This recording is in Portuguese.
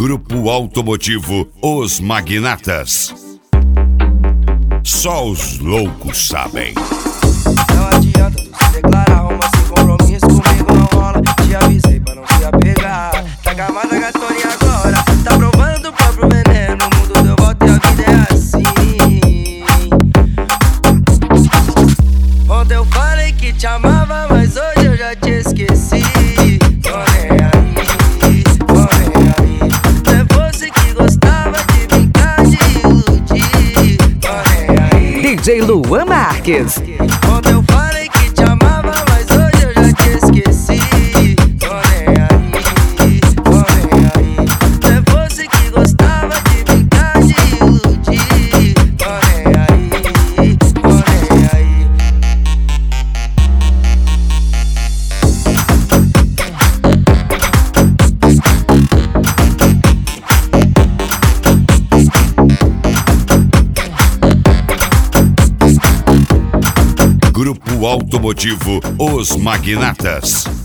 Grupo Automotivo Os Magnatas. Só os loucos sabem. Não adianta tu se declarar, arruma sem compromisso, comigo não rola. Te avisei pra não se apegar. Tá gamada gatoninha agora, tá provando do próprio veneno. O mundo deu volta e a vida é assim. Ontem eu falei que te amava, mas hoje eu já te esqueci. Tô nem aí, tô nem aí. É você que gostava de brincar, de iludir. Tô nem aí. DJ Luan Marques. Ontem eu falei que te amava, mas hoje eu já te esqueci. Tô nem aí, tô nem aí. É você que gostava de brincar, de iludir. Tô nem aí, tô nem aí. Grupo Automotivo Os Magnatas.